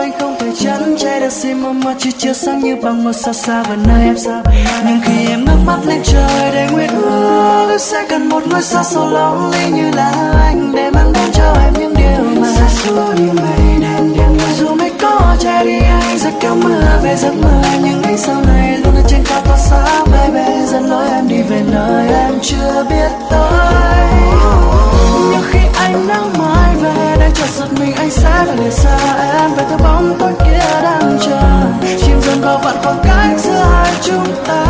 anh không thể chắn trái đất xin mong mà chỉ chiếu sáng như bằng một sao xa vời nơi em. Nhưng khi em ngước mắt lên trời để nguyện ước em sẽ cần một ngôi sao so lonely như là anh để mang đến cho em những điều mà xa xôi như mây đen đen. Dù mây có che đi anh sẽ kéo mưa về giấc mơ nhưng anh sau này luôn ở trên cao tỏa sáng baby, dẫn lối em đi về nơi em chưa biết tới. Nhưng khi ánh nắng mai về đây chợt giật mình anh sẽ phải để xa em về theo bóng tối kia đang chờ chìm dần vào vạn khoảng cách giữa hai chúng ta.